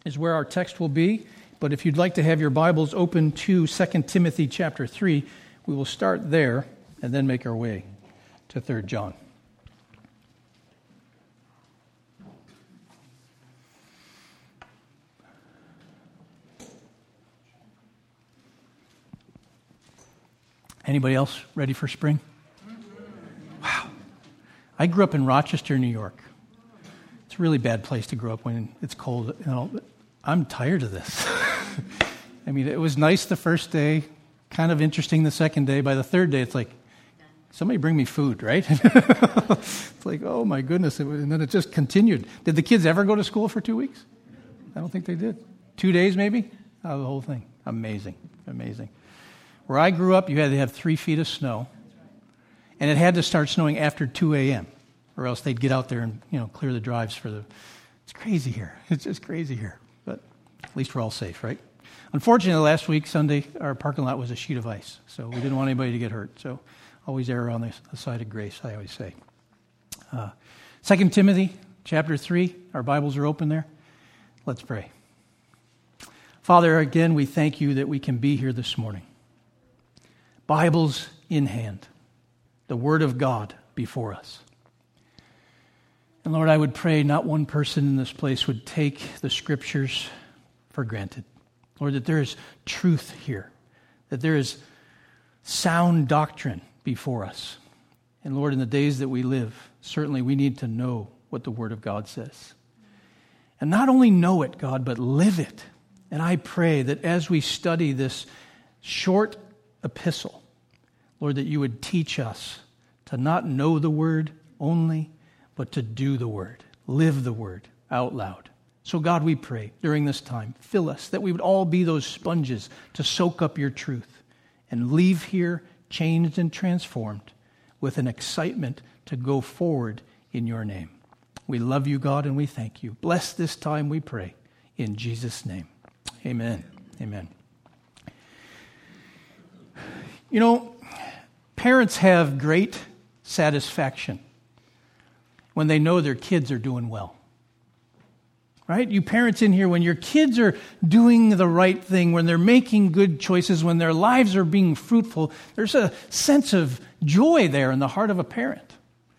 is where our text will be. But if you'd like to have your Bibles open to 2 Timothy chapter 3, we will start there and then make our way to 3 John. Anybody else ready for spring? Wow. I grew up in Rochester, New York. It's a really bad place to grow up when it's cold. I'm tired of this. I mean, it was nice the first day, kind of interesting the second day. By the third day, it's like, somebody bring me food, right? It's like, oh my goodness. And then it just continued. Did the kids ever go to school for 2 weeks? I don't think they did. 2 days maybe? The whole thing. Amazing. Where I grew up, you had to have 3 feet of snow. And it had to start snowing after 2 a.m. or else they'd get out there and, clear the drives for the... It's crazy here. It's just crazy here. But at least we're all safe, right? Unfortunately, last week, Sunday, our parking lot was a sheet of ice. So we didn't want anybody to get hurt. So always err on the side of grace, I always say. 2 Timothy chapter 3. Our Bibles are open there. Let's pray. Father, again, we thank you that we can be here this morning. Bibles in hand, the Word of God before us. And Lord, I would pray not one person in this place would take the Scriptures for granted. Lord, that there is truth here, that there is sound doctrine before us. And Lord, in the days that we live, certainly we need to know what the Word of God says. And not only know it, God, but live it. And I pray that as we study this short epistle, Lord, that you would teach us to not know the Word only, but to do the Word, live the Word out loud. So God, we pray during this time, fill us, that we would all be those sponges to soak up your truth and leave here changed and transformed with an excitement to go forward in your name. We love you, God, and we thank you. Bless this time, we pray, in Jesus' name. Amen. Amen. Parents have great satisfaction when they know their kids are doing well. Right? You parents in here, when your kids are doing the right thing, when they're making good choices, when their lives are being fruitful, there's a sense of joy there in the heart of a parent.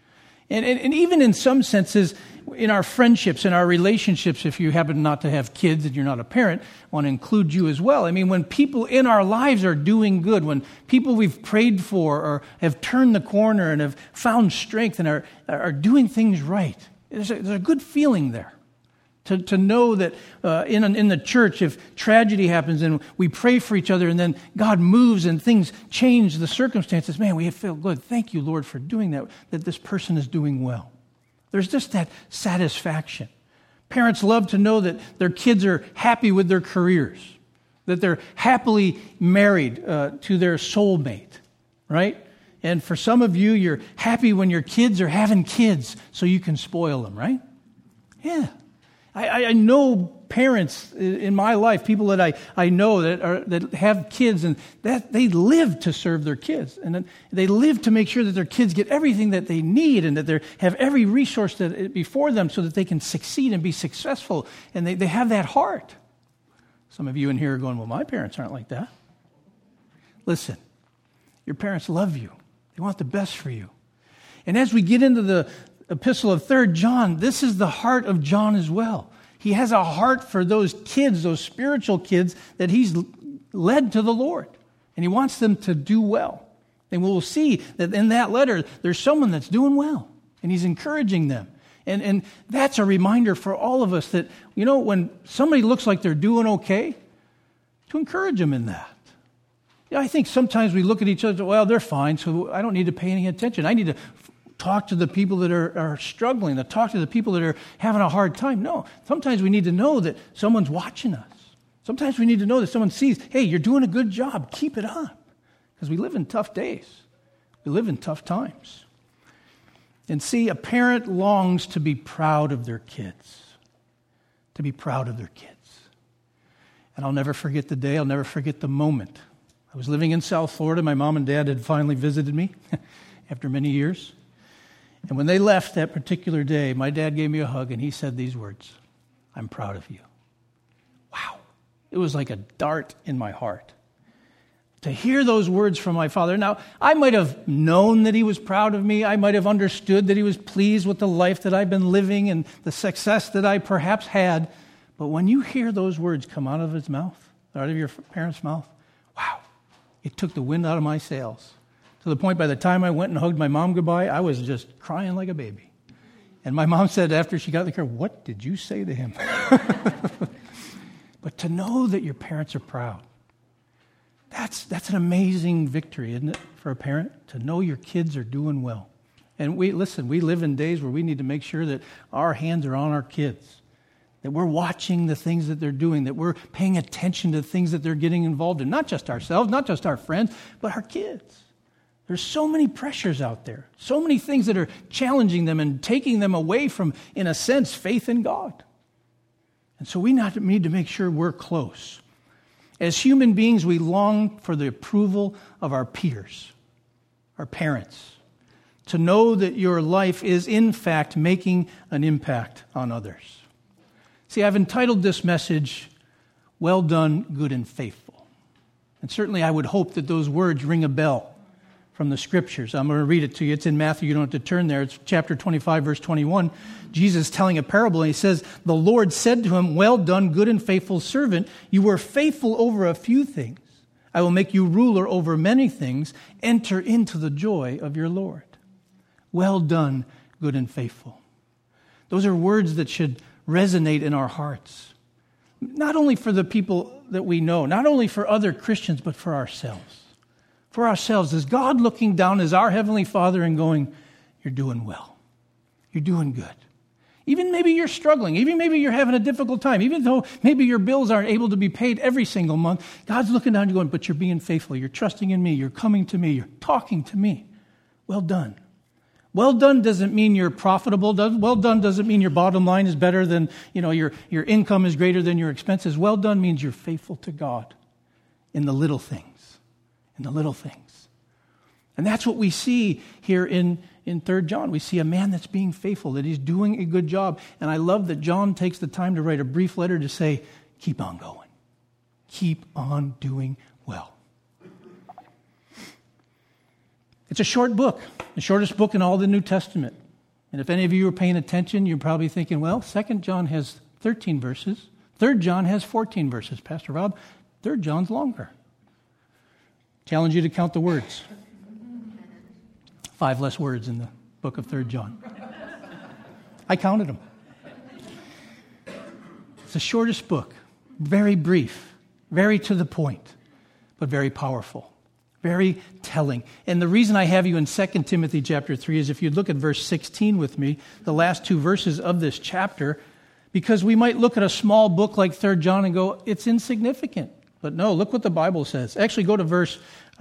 And even in some senses, in our friendships, in our relationships, if you happen not to have kids and you're not a parent, I want to include you as well. I mean, when people in our lives are doing good, when people we've prayed for or have turned the corner and have found strength and are doing things right, there's a good feeling there. To know that in the church, if tragedy happens and we pray for each other and then God moves and things change the circumstances, man, we feel good. Thank you, Lord, for doing that this person is doing well. There's just that satisfaction. Parents love to know that their kids are happy with their careers, that they're happily married to their soulmate, right? And for some of you, you're happy when your kids are having kids so you can spoil them, right? Yeah. I know parents in my life, people that I know that have kids, and that they live to serve their kids, and they live to make sure that their kids get everything that they need, and that they have every resource before them so that they can succeed and be successful, and they have that heart. Some of you in here are going, well, my parents aren't like that. Listen, your parents love you. They want the best for you. And as we get into the epistle of 3 John, this is the heart of John as well. He has a heart for those kids, those spiritual kids that he's led to the Lord. And he wants them to do well. And we'll see that in that letter, there's someone that's doing well. And he's encouraging them. And that's a reminder for all of us that, when somebody looks like they're doing okay, to encourage them in that. I think sometimes we look at each other, well, they're fine, so I don't need to pay any attention. I need to talk to the people that are struggling, to talk to the people that are having a hard time. No, sometimes we need to know that someone's watching us. Sometimes we need to know that someone sees, hey, you're doing a good job. Keep it up. Because we live in tough days. We live in tough times. And see, a parent longs to be proud of their kids. To be proud of their kids. And I'll never forget the day. I'll never forget the moment. I was living in South Florida. My mom and dad had finally visited me after many years. And when they left that particular day, my dad gave me a hug and he said these words, "I'm proud of you." It was like a dart in my heart to hear those words from my father. Now, I might have known that he was proud of me. I might have understood that he was pleased with the life that I've been living and the success that I perhaps had. But when you hear those words come out of his mouth, out of your parents' mouth, wow, it took the wind out of my sails. To the point by the time I went and hugged my mom goodbye, I was just crying like a baby. And my mom said after she got in the car, "What did you say to him?" But to know that your parents are proud, that's an amazing victory, isn't it, for a parent? To know your kids are doing well. And we live in days where we need to make sure that our hands are on our kids, that we're watching the things that they're doing, that we're paying attention to the things that they're getting involved in. Not just ourselves, not just our friends, but our kids. There's so many pressures out there, so many things that are challenging them and taking them away from, in a sense, faith in God. And so we need to make sure we're close. As human beings, we long for the approval of our peers, our parents, to know that your life is, in fact, making an impact on others. See, I've entitled this message, "Well Done, Good and Faithful." And certainly I would hope that those words ring a bell from the Scriptures. I'm going to read it to you. It's in Matthew. You don't have to turn there. It's chapter 25, verse 21. Jesus is telling a parable, and he says, "The Lord said to him, 'Well done, good and faithful servant. You were faithful over a few things. I will make you ruler over many things. Enter into the joy of your Lord.'" Well done, good and faithful. Those are words that should resonate in our hearts. Not only for the people that we know, not only for other Christians, but for ourselves. For ourselves, is God looking down as our Heavenly Father and going, "You're doing well. You're doing good." Even maybe you're struggling. Even maybe you're having a difficult time. Even though maybe your bills aren't able to be paid every single month, God's looking down and going, "But you're being faithful. You're trusting in me. You're coming to me. You're talking to me. Well done." Well done doesn't mean you're profitable. Well done doesn't mean your bottom line is better than, your income is greater than your expenses. Well done means you're faithful to God in the little things. In the little things. And that's what we see here in 3 John. We see a man that's being faithful, that he's doing a good job. And I love that John takes the time to write a brief letter to say, keep on going. Keep on doing well. It's a short book, the shortest book in all the New Testament. And if any of you are paying attention, you're probably thinking, well, 2 John has 13 verses. 3 John has 14 verses, Pastor Rob. 3 John's longer. Challenge you to count the words. 5 less words in the book of 3 John. I counted them. It's the shortest book, very brief, very to the point, but very powerful, very telling. And the reason I have you in 2 Timothy chapter 3 is if you'd look at verse 16 with me, the last 2 verses of this chapter, because we might look at a small book like 3 John and go, it's insignificant. But no, look what the Bible says. Actually, go to verse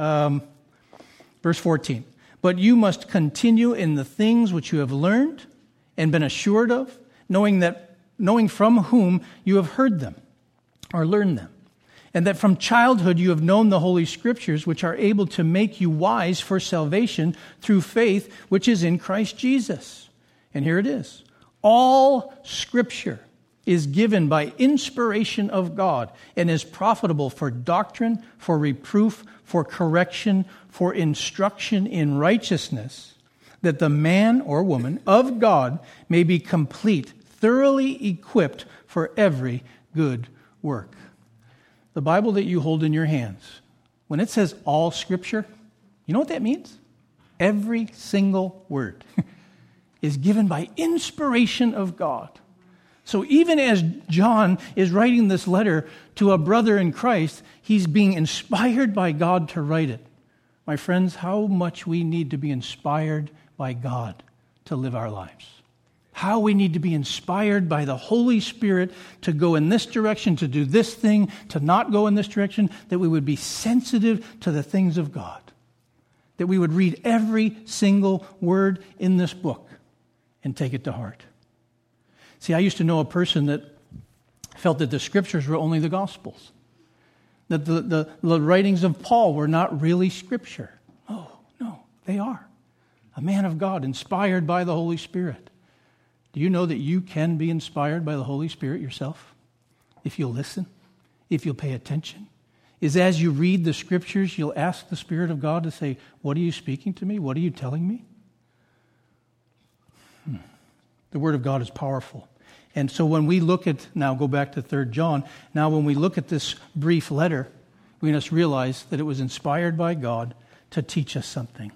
14. "But you must continue in the things which you have learned and been assured of, knowing from whom you have heard them or learned them, and that from childhood you have known the Holy Scriptures, which are able to make you wise for salvation through faith which is in Christ Jesus." And here it is. "All Scripture is given by inspiration of God and is profitable for doctrine, for reproof, for correction, for instruction in righteousness, that the man or woman of God may be complete, thoroughly equipped for every good work." The Bible that you hold in your hands, when it says all Scripture, you know what that means? Every single word is given by inspiration of God. So even as John is writing this letter to a brother in Christ, he's being inspired by God to write it. My friends, how much we need to be inspired by God to live our lives. How we need to be inspired by the Holy Spirit to go in this direction, to do this thing, to not go in this direction, that we would be sensitive to the things of God. That we would read every single word in this book and take it to heart. See, I used to know a person that felt that the Scriptures were only the Gospels. That the writings of Paul were not really Scripture. Oh, no, they are. A man of God, inspired by the Holy Spirit. Do you know that you can be inspired by the Holy Spirit yourself? If you'll listen, if you'll pay attention, is as you read the Scriptures, you'll ask the Spirit of God to say, what are you speaking to me? What are you telling me? The Word of God is powerful. And so when we look at, now go back to 3 John, now when we look at this brief letter, we must realize that it was inspired by God to teach us something.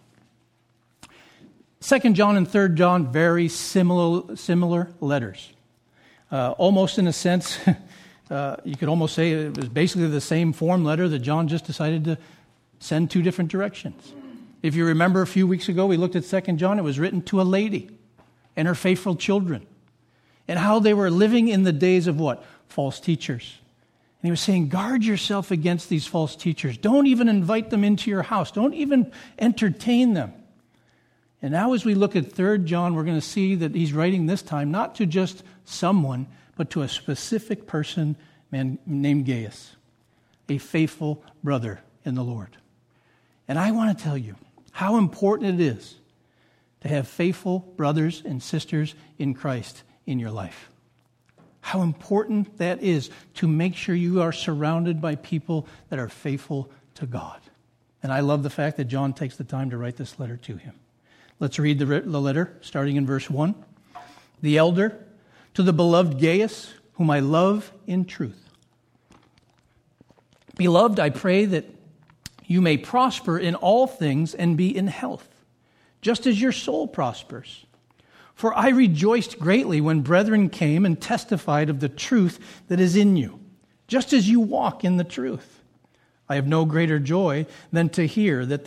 2 John and 3 John, very similar letters. Almost in a sense, you could almost say it was basically the same form letter that John just decided to send two different directions. If you remember a few weeks ago, we looked at 2 John. It was written to a lady and her faithful children, and how they were living in the days of what? False teachers. And he was saying, guard yourself against these false teachers. Don't even invite them into your house. Don't even entertain them. And now as we look at 3 John, we're going to see that he's writing this time not to just someone, but to a specific person named Gaius, a faithful brother in the Lord. And I want to tell you how important it is to have faithful brothers and sisters in Christ in your life. How important that is to make sure you are surrounded by people that are faithful to God. And I love the fact that John takes the time to write this letter to him. Let's read the letter, starting in verse 1. The elder, to the beloved Gaius, whom I love in truth. Beloved, I pray that you may prosper in all things and be in health, just as your soul prospers. For I rejoiced greatly when brethren came and testified of the truth that is in you, just as you walk in the truth. I have no greater joy than to hear that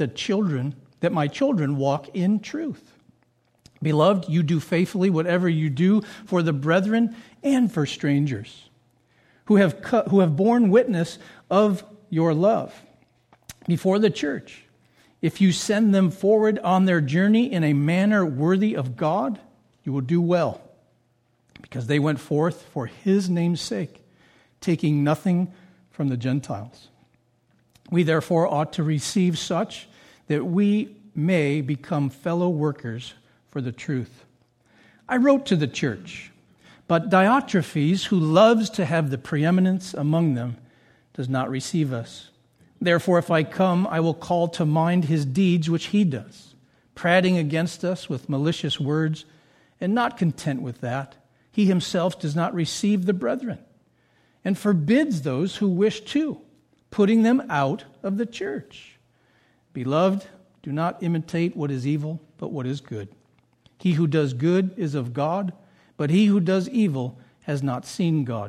my children walk in truth. Beloved, you do faithfully whatever you do for the brethren and for strangers, who have borne witness of your love before the church. If you send them forward on their journey in a manner worthy of God, you will do well, because they went forth for his name's sake, taking nothing from the Gentiles. We therefore ought to receive such that we may become fellow workers for the truth. I wrote to the church, but Diotrephes, who loves to have the preeminence among them, does not receive us. Therefore, if I come, I will call to mind his deeds which he does, prating against us with malicious words. And not content with that, he himself does not receive the brethren, and forbids those who wish to, putting them out of the church. Beloved, do not imitate what is evil, but what is good. He who does good is of God, but he who does evil has not seen God.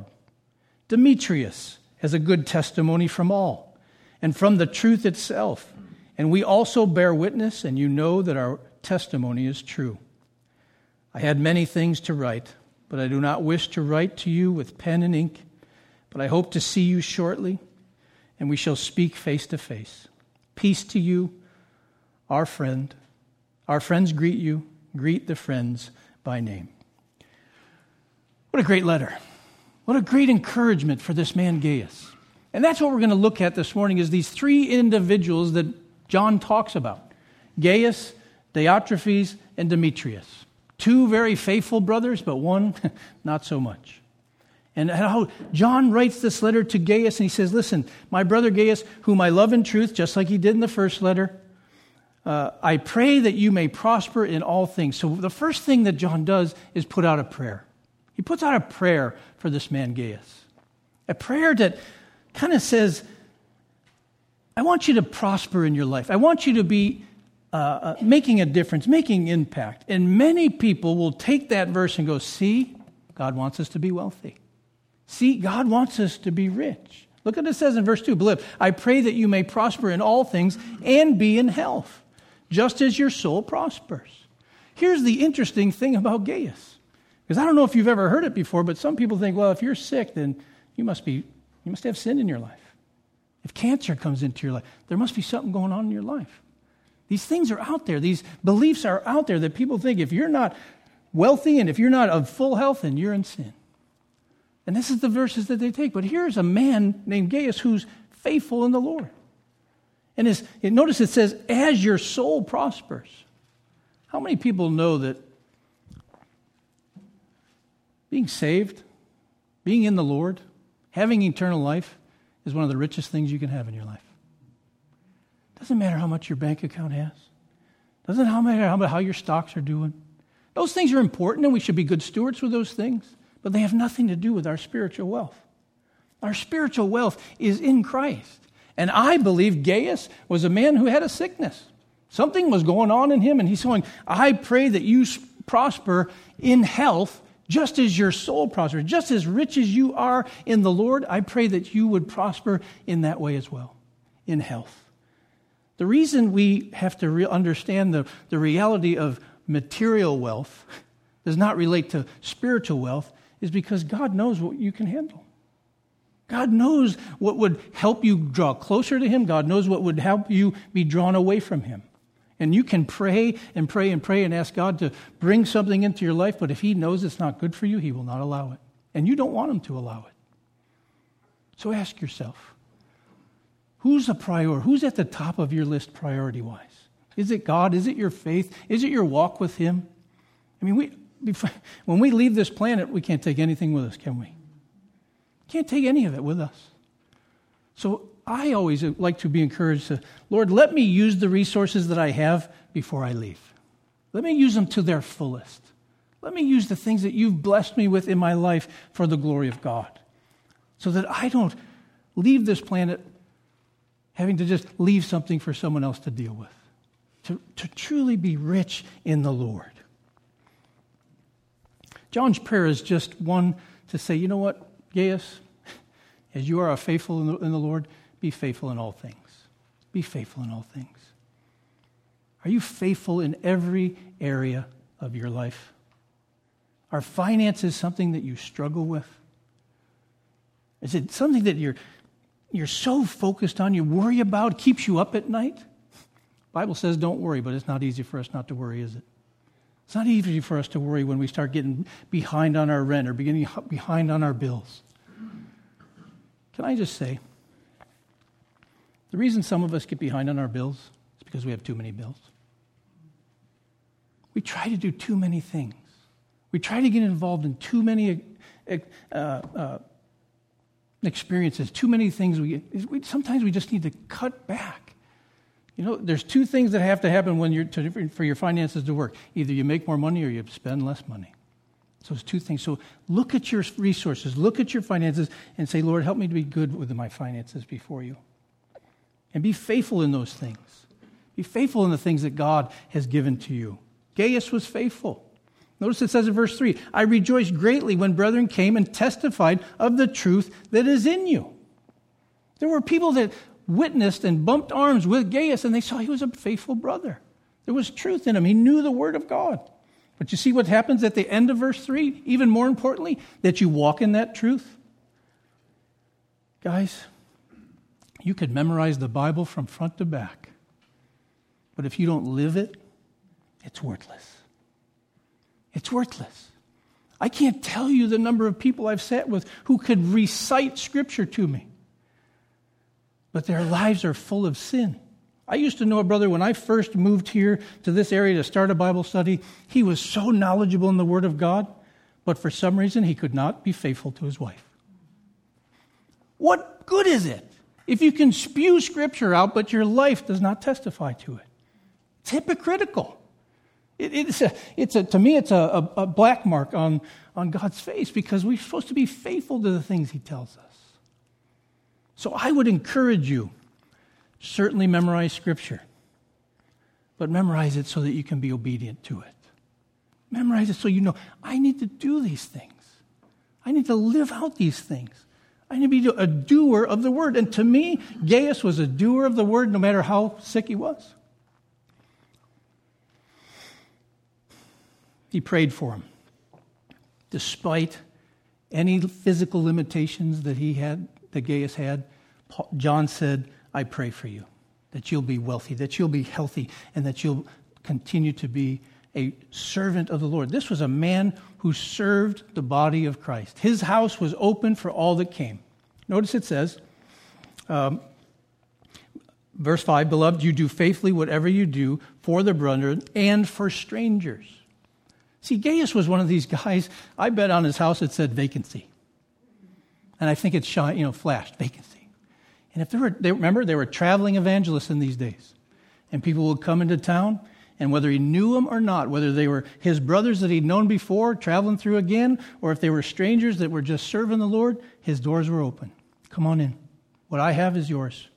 Demetrius has a good testimony from all, and from the truth itself. And we also bear witness, and you know that our testimony is true. I had many things to write, but I do not wish to write to you with pen and ink, but I hope to see you shortly, and we shall speak face to face. Peace to you, our friend. Our friends greet you. Greet the friends by name. What a great letter. What a great encouragement for this man Gaius. And that's what we're going to look at this morning, is these three individuals that John talks about. Gaius, Diotrephes, and Demetrius. Two very faithful brothers, but one not so much. And how John writes this letter to Gaius, and he says, listen, my brother Gaius, whom I love in truth, just like he did in the first letter, I pray that you may prosper in all things. So the first thing that John does is put out a prayer. He puts out a prayer for this man Gaius. A prayer that kind of says, I want you to prosper in your life. I want you to be making a difference, making impact. And many people will take that verse and go, see, God wants us to be wealthy. See, God wants us to be rich. Look what it says in verse 2. Beloved, I pray that you may prosper in all things and be in health, just as your soul prospers. Here's the interesting thing about Gaius. Because I don't know if you've ever heard it before, but some people think, well, if you're sick, then you must have sin in your life. If cancer comes into your life, there must be something going on in your life. These things are out there. These beliefs are out there that people think if you're not wealthy and if you're not of full health, then you're in sin. And this is the verses that they take. But here's a man named Gaius who's faithful in the Lord. And notice it says, as your soul prospers. How many people know that being saved, being in the Lord, having eternal life, is one of the richest things you can have in your life. Doesn't matter how much your bank account has. Doesn't matter how your stocks are doing. Those things are important, and we should be good stewards with those things, but they have nothing to do with our spiritual wealth. Our spiritual wealth is in Christ. And I believe Gaius was a man who had a sickness. Something was going on in him, and he's going, I pray that you prosper in health just as your soul prospers. Just as rich as you are in the Lord, I pray that you would prosper in that way as well, in health. The reason we have to understand the reality of material wealth does not relate to spiritual wealth is because God knows what you can handle. God knows what would help you draw closer to Him. God knows what would help you be drawn away from Him. And you can pray and pray and pray and ask God to bring something into your life, but if He knows it's not good for you, He will not allow it. And you don't want Him to allow it. So ask yourself, who's a priority? Who's at the top of your list priority-wise? Is it God? Is it your faith? Is it your walk with Him? I mean, when we leave this planet, we can't take anything with us, can we? Can't take any of it with us. So I always like to be encouraged to, Lord, let me use the resources that I have before I leave. Let me use them to their fullest. Let me use the things that you've blessed me with in my life for the glory of God, so that I don't leave this planet having to just leave something for someone else to deal with. To truly be rich in the Lord. John's prayer is just one to say, you know what, Gaius, as you are faithful in the Lord, be faithful in all things. Be faithful in all things. Are you faithful in every area of your life? Are finances something that you struggle with? Is it something that you're so focused on, you worry about, keeps you up at night? The Bible says don't worry, but it's not easy for us not to worry, is it? It's not easy for us to worry when we start getting behind on our rent or beginning behind on our bills. Can I just say, the reason some of us get behind on our bills is because we have too many bills. We try to do too many things. We try to get involved in too many experiences, too many things. Sometimes we just need to cut back. You know, there's two things that have to happen for your finances to work. Either you make more money or you spend less money. So it's two things. So look at your resources, look at your finances, and say, Lord, help me to be good with my finances before you. And be faithful in those things. Be faithful in the things that God has given to you. Gaius was faithful. Notice it says in verse 3, I rejoiced greatly when brethren came and testified of the truth that is in you. There were people that witnessed and bumped arms with Gaius, and they saw he was a faithful brother. There was truth in him. He knew the Word of God. But you see what happens at the end of verse 3? Even more importantly, that you walk in that truth. Guys, you could memorize the Bible from front to back. But if you don't live it, it's worthless. It's worthless. I can't tell you the number of people I've sat with who could recite Scripture to me, but their lives are full of sin. I used to know a brother when I first moved here to this area to start a Bible study. He was so knowledgeable in the Word of God, but for some reason he could not be faithful to his wife. What good is it if you can spew Scripture out, but your life does not testify to it? It's hypocritical. To me, it's a black mark on God's face, because we're supposed to be faithful to the things He tells us. So I would encourage you, certainly memorize Scripture, but memorize it so that you can be obedient to it. Memorize it so you know, I need to do these things. I need to live out these things. I need to be a doer of the Word. And to me, Gaius was a doer of the Word no matter how sick he was. He prayed for him. Despite any physical limitations that Gaius had, John said, I pray for you, that you'll be wealthy, that you'll be healthy, and that you'll continue to be a servant of the Lord. This was a man who served the body of Christ. His house was open for all that came. Notice it says, verse 5, Beloved, you do faithfully whatever you do for the brethren and for strangers. See, Gaius was one of these guys, I bet on his house it said vacancy. And I think it flashed, vacancy. And if remember, they were traveling evangelists in these days. And people would come into town, and whether he knew them or not, whether they were his brothers that he'd known before, traveling through again, or if they were strangers that were just serving the Lord, his doors were open. Come on in. What I have is yours.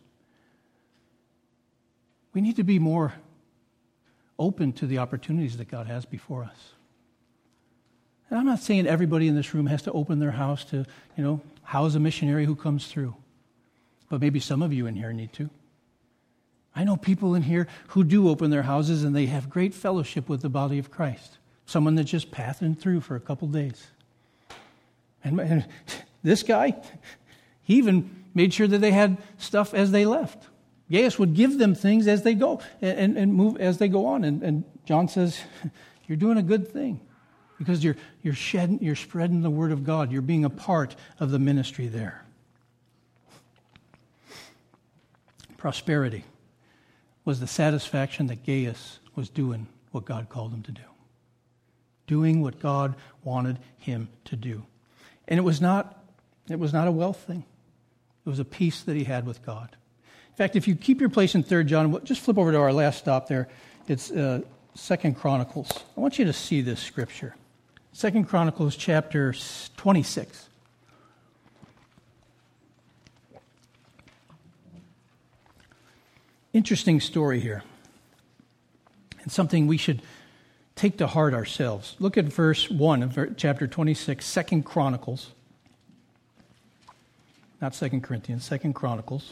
We need to be more open to the opportunities that God has before us. And I'm not saying everybody in this room has to open their house to, house a missionary who comes through. But maybe some of you in here need to. I know people in here who do open their houses and they have great fellowship with the body of Christ. Someone that's just passing through for a couple days. And this guy, he even made sure that they had stuff as they left. Gaius would give them things as they go and move as they go on. And John says, you're doing a good thing because you're spreading the word of God. You're being a part of the ministry there. Prosperity was the satisfaction that Gaius was doing what God called him to do. Doing what God wanted him to do. And it was not a wealth thing. It was a peace that he had with God. In fact, if you keep your place in 3 John, just flip over to our last stop there. It's 2 Chronicles. I want you to see this scripture. 2 Chronicles chapter 26. Interesting story here. And something we should take to heart ourselves. Look at verse 1 of chapter 26, 2 Chronicles. Not 2 Corinthians, 2 Chronicles.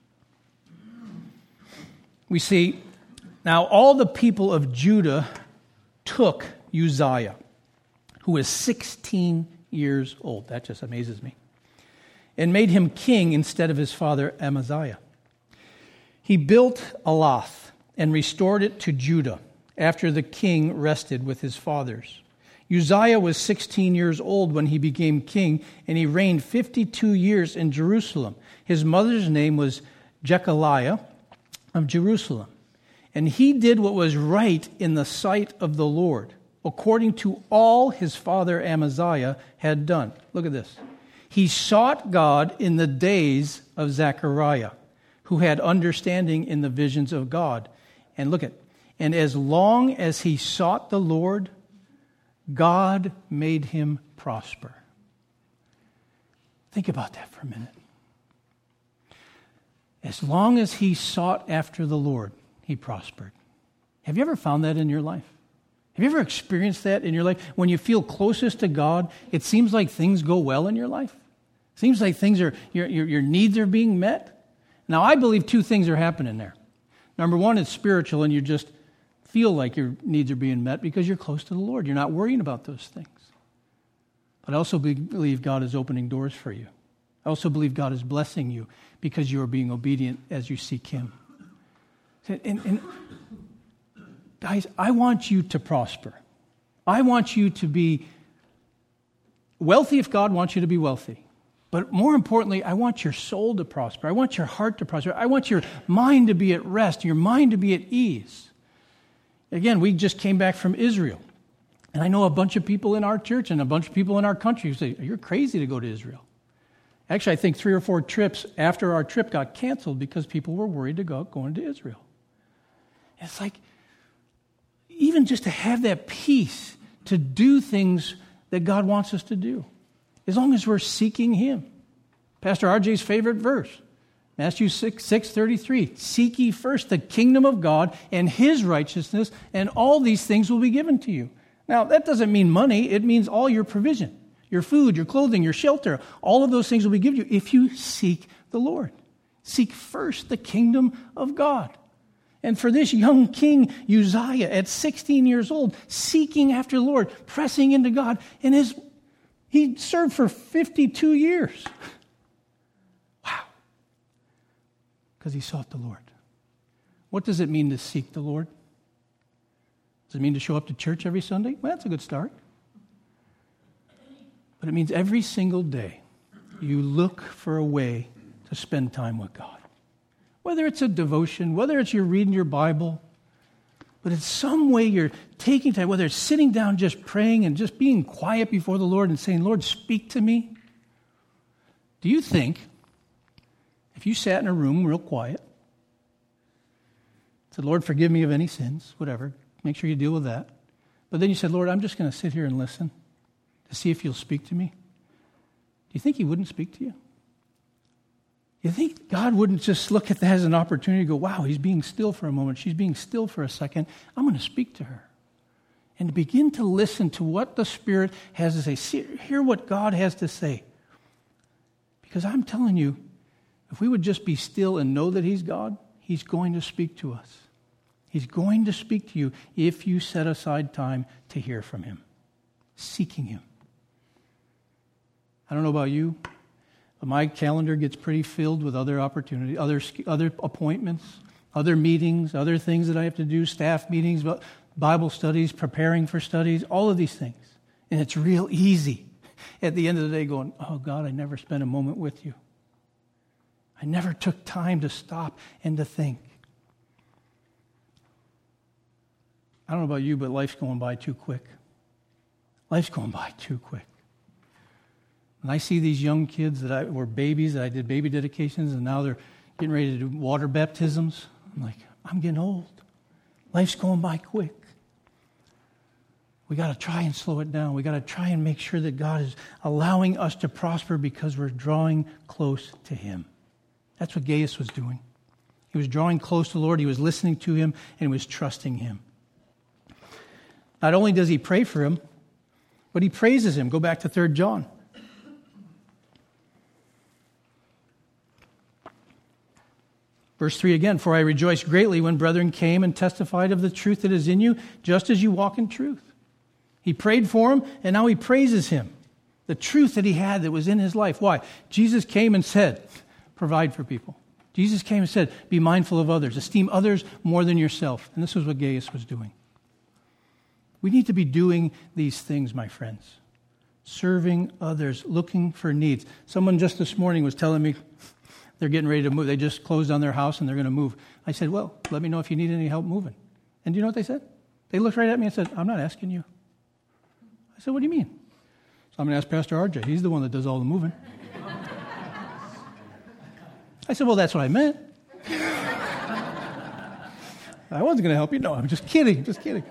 We see, now all the people of Judah took Uzziah, who was 16 years old. That just amazes me. And made him king instead of his father Amaziah. He built Elath and restored it to Judah after the king rested with his fathers. Uzziah was 16 years old when he became king, and he reigned 52 years in Jerusalem. His mother's name was Jechaliah of Jerusalem. And he did what was right in the sight of the Lord, according to all his father Amaziah had done. Look at this. He sought God in the days of Zechariah, who had understanding in the visions of God. And look at, and as long as he sought the Lord, God made him prosper. Think about that for a minute. As long as he sought after the Lord, he prospered. Have you ever found that in your life? Have you ever experienced that in your life? When you feel closest to God, it seems like things go well in your life. It seems like things are your needs are being met. Now, I believe two things are happening there. Number one, it's spiritual, and you just feel like your needs are being met because you're close to the Lord. You're not worrying about those things. But I also believe God is opening doors for you. I also believe God is blessing you because you are being obedient as you seek Him. And guys, I want you to prosper. I want you to be wealthy if God wants you to be wealthy. But more importantly, I want your soul to prosper. I want your heart to prosper. I want your mind to be at rest, your mind to be at ease. Again, we just came back from Israel. And I know a bunch of people in our church and a bunch of people in our country who say, you're crazy to go to Israel. Actually, I think 3 or 4 trips after our trip got canceled because people were worried to going to Israel. It's like, even just to have that peace to do things that God wants us to do. As long as we're seeking Him. Pastor RJ's favorite verse, Matthew 6:33. Seek ye first the kingdom of God and His righteousness, and all these things will be given to you. Now, that doesn't mean money. It means all your provision. Your food, your clothing, your shelter. All of those things will be given to you if you seek the Lord. Seek first the kingdom of God. And for this young king, Uzziah, at 16 years old, seeking after the Lord, pressing into God, and he served for 52 years. Wow. Because he sought the Lord. What does it mean to seek the Lord? Does it mean to show up to church every Sunday? Well, that's a good start. But it means every single day you look for a way to spend time with God. Whether it's a devotion, whether it's you're reading your Bible, but it's some way you're taking time, whether it's sitting down just praying and just being quiet before the Lord and saying, Lord, speak to me. Do you think if you sat in a room real quiet, said, Lord, forgive me of any sins, whatever, make sure you deal with that. But then you said, Lord, I'm just going to sit here and listen to see if you'll speak to me. Do you think he wouldn't speak to you? You think God wouldn't just look at that as an opportunity to go, wow, he's being still for a moment. She's being still for a second. I'm going to speak to her. And to begin to listen to what the Spirit has to say. Hear what God has to say. Because I'm telling you, if we would just be still and know that he's God, he's going to speak to us. He's going to speak to you if you set aside time to hear from him. Seeking him. I don't know about you, but my calendar gets pretty filled with other opportunities, other appointments, other meetings, other things that I have to do, staff meetings, Bible studies, preparing for studies, all of these things. And it's real easy at the end of the day going, oh God, I never spent a moment with you. I never took time to stop and to think. I don't know about you, but life's going by too quick. Life's going by too quick. And I see these young kids that were babies, that I did baby dedications, and now they're getting ready to do water baptisms. I'm like, I'm getting old. Life's going by quick. We got to try and slow it down. We got to try and make sure that God is allowing us to prosper because we're drawing close to him. That's what Gaius was doing. He was drawing close to the Lord. He was listening to him, and he was trusting him. Not only does he pray for him, but he praises him. Go back to 3 John. Verse 3 again, for I rejoiced greatly when brethren came and testified of the truth that is in you, just as you walk in truth. He prayed for him, and now he praises him. The truth that he had that was in his life. Why? Jesus came and said, provide for people. Jesus came and said, be mindful of others. Esteem others more than yourself. And this is what Gaius was doing. We need to be doing these things, my friends. Serving others, looking for needs. Someone just this morning was telling me, they're getting ready to move. They just closed on their house and they're going to move. I said, well, let me know if you need any help moving. And do you know what they said? They looked right at me and said, I'm not asking you. I said, what do you mean? So I'm going to ask Pastor RJ. He's the one that does all the moving. I said, well, that's what I meant. I wasn't going to help you. No, I'm just kidding. Just kidding.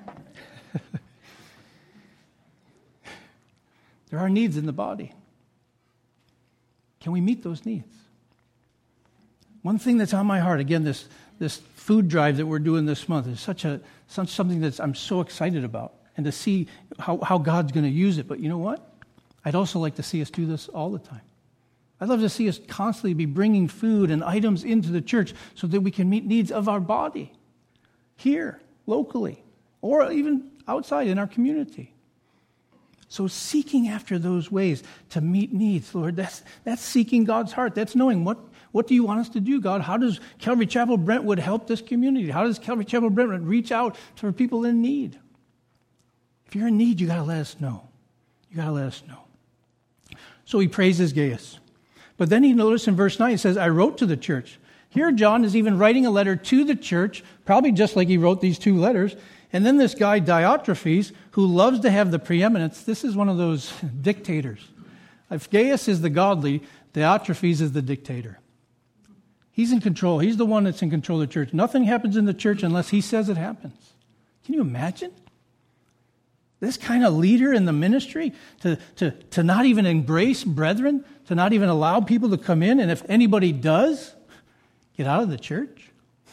There are needs in the body. Can we meet those needs? One thing that's on my heart, again, this food drive that we're doing this month is something that I'm so excited about, and to see how God's going to use it. But you know what? I'd also like to see us do this all the time. I'd love to see us constantly be bringing food and items into the church so that we can meet needs of our body here, locally, or even outside in our community. So seeking after those ways to meet needs, Lord, that's seeking God's heart. That's knowing what do you want us to do, God? How does Calvary Chapel Brentwood help this community? How does Calvary Chapel Brentwood reach out to people in need? If you're in need, you got to let us know. You got to let us know. So he praises Gaius. But then he noticed in verse 9, he says, I wrote to the church. Here John is even writing a letter to the church, probably just like he wrote these 2 letters. And then this guy, Diotrephes, who loves to have the preeminence, this is one of those dictators. If Gaius is the godly, Diotrephes is the dictator. He's in control. He's the one that's in control of the church. Nothing happens in the church unless he says it happens. Can you imagine? This kind of leader in the ministry to not even embrace brethren, to not even allow people to come in, and if anybody does, get out of the church.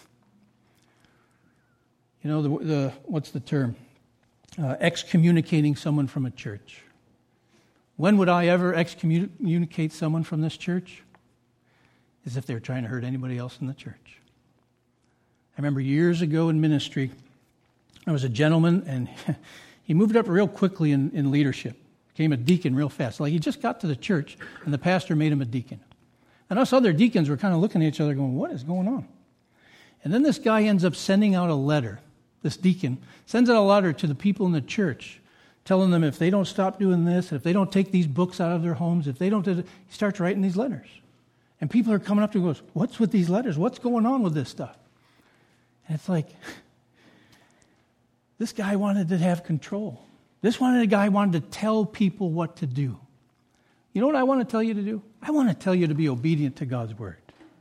You know, what's the term? Excommunicating someone from a church. When would I ever excommunicate someone from this church? As if they were trying to hurt anybody else in the church. I remember years ago in ministry, there was a gentleman, and he moved up real quickly in leadership. Became a deacon real fast. Like he just got to the church, and the pastor made him a deacon. And us other deacons were kind of looking at each other going, what is going on? And then this guy ends up sending out a letter. This deacon sends out a letter to the people in the church, telling them if they don't stop doing this, if they don't take these books out of their homes, if they don't, he starts writing these letters. And people are coming up to him and goes, what's with these letters? What's going on with this stuff? And it's like, this guy wanted to have control. This guy wanted to tell people what to do. You know what I want to tell you to do? I want to tell you to be obedient to God's word.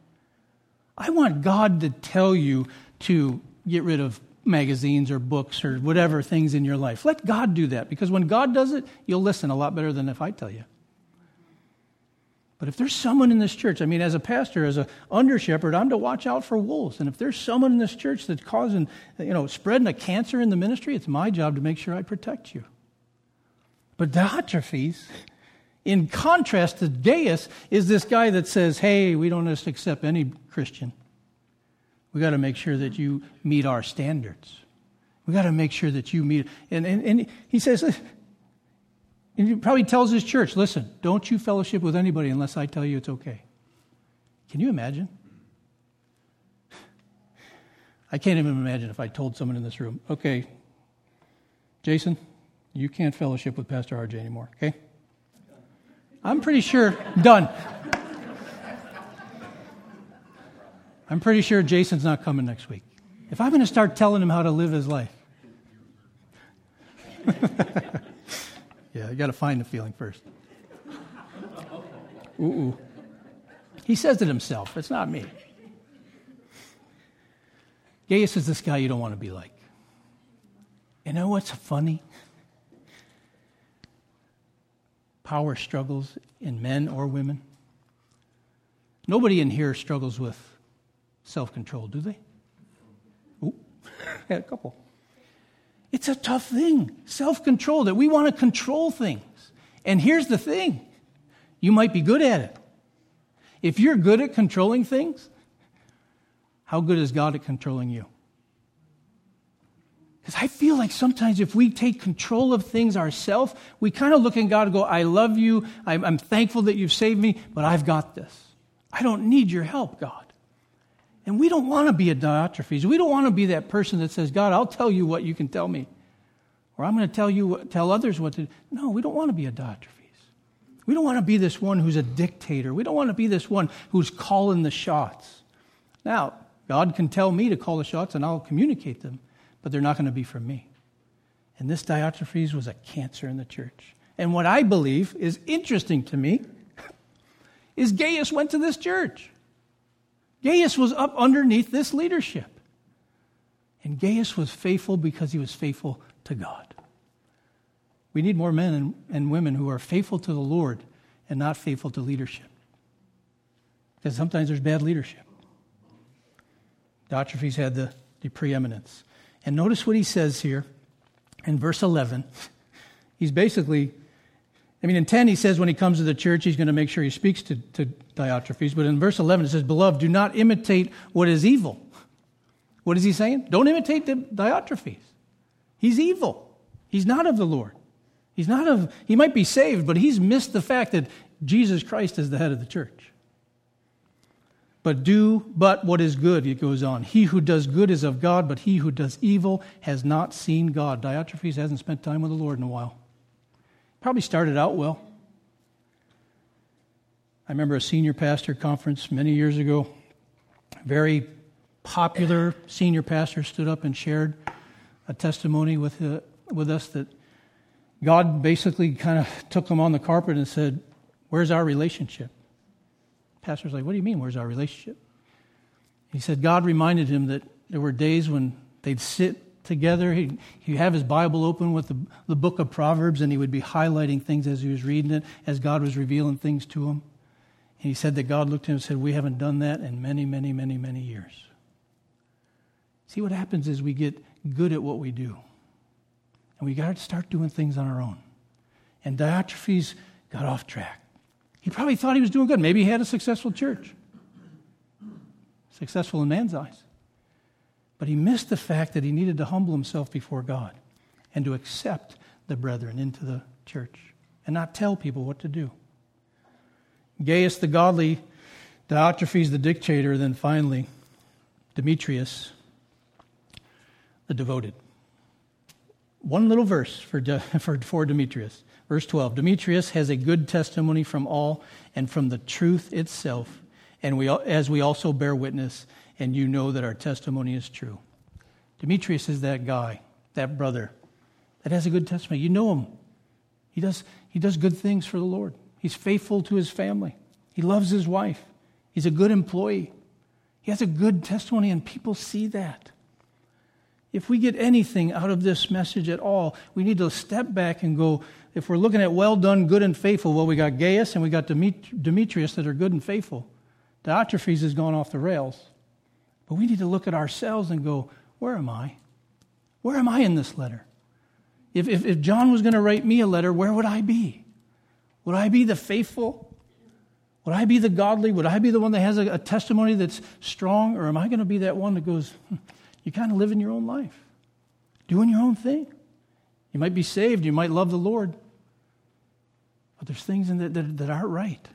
I want God to tell you to get rid of magazines or books or whatever things in your life. Let God do that, because when God does it, you'll listen a lot better than if I tell you. But if there's someone in this church, as a pastor, as an under shepherd, I'm to watch out for wolves. And if there's someone in this church that's causing, spreading a cancer in the ministry, it's my job to make sure I protect you. But Diotrephes, in contrast to Gaius, is this guy that says, hey, we don't just accept any Christian. We got to make sure that you meet our standards. We got to make sure that you meet. And he says, and he probably tells his church, listen, don't you fellowship with anybody unless I tell you it's okay. Can you imagine? I can't even imagine if I told someone in this room, okay, Jason, you can't fellowship with Pastor RJ anymore, okay? I'm pretty sure, done. I'm pretty sure Jason's not coming next week. If I'm going to start telling him how to live his life. Yeah, you got to find the feeling first. Ooh. He says it himself. It's not me. Gaius is this guy you don't want to be like. You know what's funny? Power struggles in men or women. Nobody in here struggles with self-control, do they? Ooh, had a couple. It's a tough thing, self-control, that we want to control things. And here's the thing, you might be good at it. If you're good at controlling things, how good is God at controlling you? Because I feel like sometimes if we take control of things ourselves, we kind of look at God and go, I love you, I'm thankful that you've saved me, but I've got this. I don't need your help, God. And we don't want to be a Diotrephes. We don't want to be that person that says, God, I'll tell you what you can tell me. Or I'm going to tell others what to do. No, we don't want to be a Diotrephes. We don't want to be this one who's a dictator. We don't want to be this one who's calling the shots. Now, God can tell me to call the shots and I'll communicate them, but they're not going to be from me. And this Diotrephes was a cancer in the church. And what I believe is interesting to me is Gaius went to this church. Gaius was up underneath this leadership. And Gaius was faithful because he was faithful to God. We need more men and women who are faithful to the Lord and not faithful to leadership. Because sometimes there's bad leadership. Diotrephes had the preeminence. And notice what he says here in verse 11. He's basically, in 10 he says when he comes to the church he's going to make sure he speaks to Diotrephes. But in verse 11 it says, Beloved, do not imitate what is evil. What is he saying? Don't imitate Diotrephes. He's evil. He's not of the Lord. He might be saved, but he's missed the fact that Jesus Christ is the head of the church. But what is good, it goes on. He who does good is of God, but he who does evil has not seen God. Diotrephes hasn't spent time with the Lord in a while. Probably started out well. I remember a senior pastor conference many years ago. Very popular senior pastor stood up and shared a testimony with us that God basically kind of took him on the carpet and said, where's our relationship? The pastor's like, what do you mean, where's our relationship? He said God reminded him that there were days when they'd sit together. He'd have his Bible open with the book of Proverbs, and he would be highlighting things as he was reading it, as God was revealing things to him. And he said that God looked at him and said, we haven't done that in many, many, many, many years. See, what happens is we get good at what we do. And we got to start doing things on our own. And Diotrephes got off track. He probably thought he was doing good. Maybe he had a successful church. Successful in man's eyes. But he missed the fact that he needed to humble himself before God and to accept the brethren into the church and not tell people what to do. Gaius the godly, Diotrephes the dictator, then finally Demetrius the devoted. One little verse for Demetrius. Verse 12. Demetrius has a good testimony from all and from the truth itself, and as we also bear witness, and you know that our testimony is true. Demetrius is that guy, that brother, that has a good testimony. You know him. He does good things for the Lord. He's faithful to his family. He loves his wife. He's a good employee. He has a good testimony, and people see that. If we get anything out of this message at all, we need to step back and go, if we're looking at well done, good and faithful, well, we got Gaius and we got Demetrius that are good and faithful. Diotrephes has gone off the rails. But we need to look at ourselves and go, where am I? Where am I in this letter? If John was going to write me a letter, where would I be? Would I be the faithful? Would I be the godly? Would I be the one that has a testimony that's strong? Or am I going to be that one that goes, you're kind of living your own life, doing your own thing? You might be saved, you might love the Lord, but there's things in that aren't right.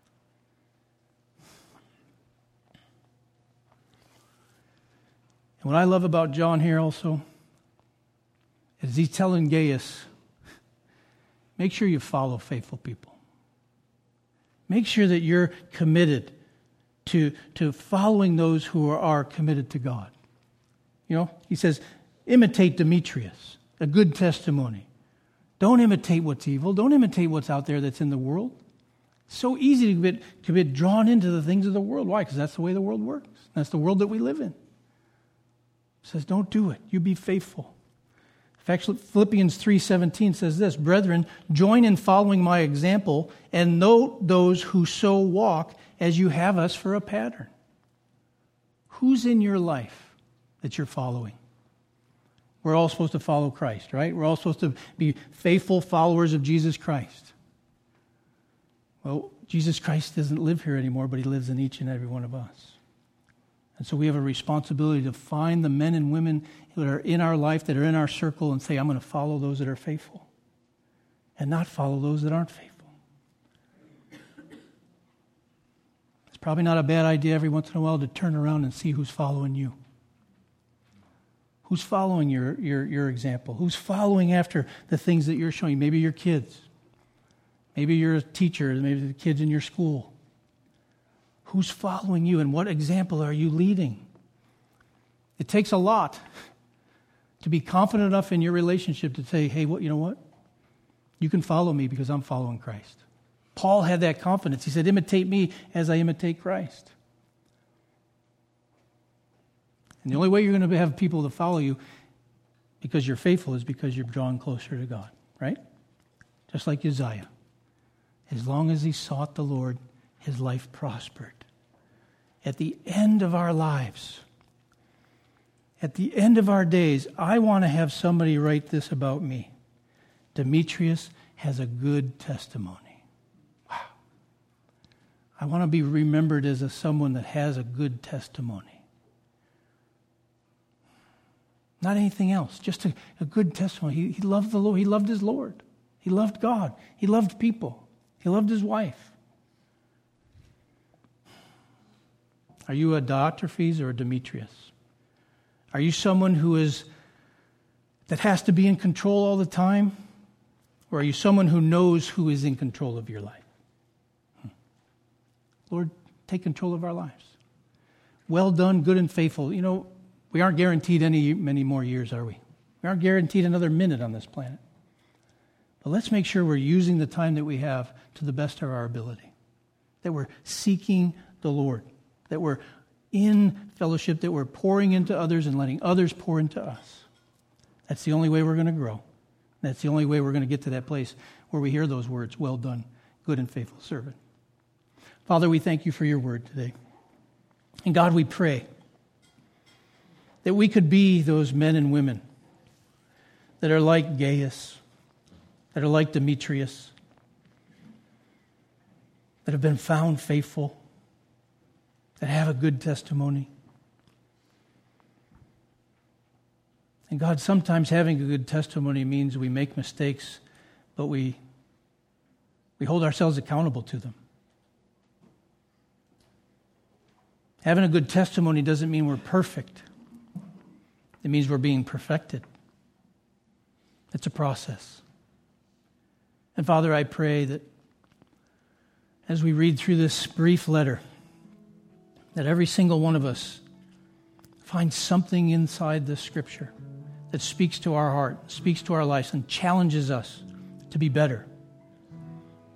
And what I love about John here also is he's telling Gaius, make sure you follow faithful people. Make sure that you're committed to following those who are committed to God. He says, imitate Demetrius, a good testimony. Don't imitate what's evil. Don't imitate what's out there that's in the world. It's so easy to get drawn into the things of the world. Why? Because that's the way the world works. That's the world that we live in. It says, don't do it. You be faithful. In fact, Philippians 3:17 says this, brethren, join in following my example and note those who so walk as you have us for a pattern. Who's in your life that you're following? We're all supposed to follow Christ, right? We're all supposed to be faithful followers of Jesus Christ. Well, Jesus Christ doesn't live here anymore, but he lives in each and every one of us. And so we have a responsibility to find the men and women that are in our life, that are in our circle, and say, I'm going to follow those that are faithful and not follow those that aren't faithful. It's probably not a bad idea every once in a while to turn around and see who's following you. Who's following your example? Who's following after the things that you're showing? Maybe your kids. Maybe you're a teacher. Maybe the kids in your school. Who's following you, and what example are you leading? It takes a lot to be confident enough in your relationship to say, hey, you know what? You can follow me because I'm following Christ. Paul had that confidence. He said, imitate me as I imitate Christ. And the only way you're going to have people to follow you because you're faithful is because you're drawn closer to God, right? Just like Uzziah. As long as he sought the Lord, his life prospered. At the end of our lives, at the end of our days, I want to have somebody write this about me. Demetrius has a good testimony. Wow. I want to be remembered as someone that has a good testimony. Not anything else, just a good testimony. He loved the Lord. He loved his Lord. He loved God. He loved people. He loved his wife. Are you a Diotrephes or a Demetrius? Are you someone that has to be in control all the time? Or are you someone who knows who is in control of your life? Lord, take control of our lives. Well done, good and faithful. We aren't guaranteed many more years, are we? We aren't guaranteed another minute on this planet. But let's make sure we're using the time that we have to the best of our ability. That we're seeking the Lord. That we're in fellowship, that we're pouring into others and letting others pour into us. That's the only way we're going to grow. That's the only way we're going to get to that place where we hear those words, well done, good and faithful servant. Father, we thank you for your word today. And God, we pray that we could be those men and women that are like Gaius, that are like Demetrius, that have been found faithful, that have a good testimony. And God, sometimes having a good testimony means we make mistakes, but we hold ourselves accountable to them. Having a good testimony doesn't mean we're perfect. It means we're being perfected. It's a process. And Father, I pray that as we read through this brief letter, that every single one of us finds something inside this scripture that speaks to our heart, speaks to our lives, and challenges us to be better.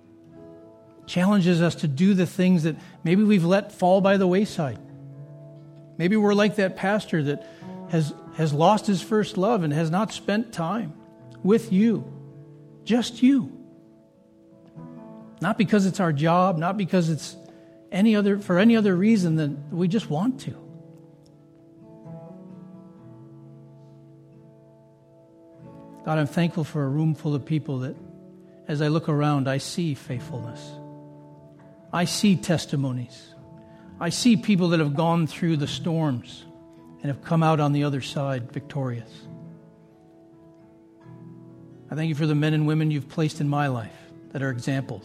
Challenges us to do the things that maybe we've let fall by the wayside. Maybe we're like that pastor that has lost his first love and has not spent time with you. Just you. Not because it's our job, not because it's for any other reason than we just want to. God, I'm thankful for a room full of people that, as I look around, I see faithfulness. I see testimonies. I see people that have gone through the storms and have come out on the other side victorious. I thank you for the men and women you've placed in my life that are examples.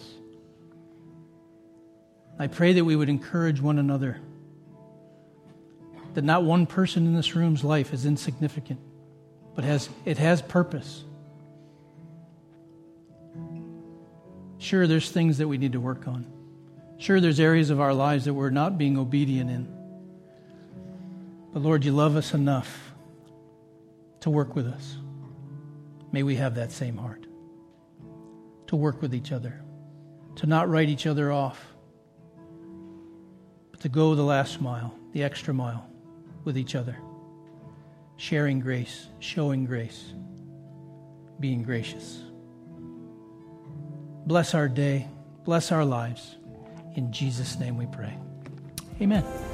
I pray that we would encourage one another, that not one person in this room's life is insignificant, but it has purpose. Sure, there's things that we need to work on. Sure, there's areas of our lives that we're not being obedient in. But Lord, you love us enough to work with us. May we have that same heart. To work with each other. To not write each other off. But to go the last mile, the extra mile with each other. Sharing grace, showing grace, being gracious. Bless our day. Bless our lives. In Jesus' name we pray. Amen.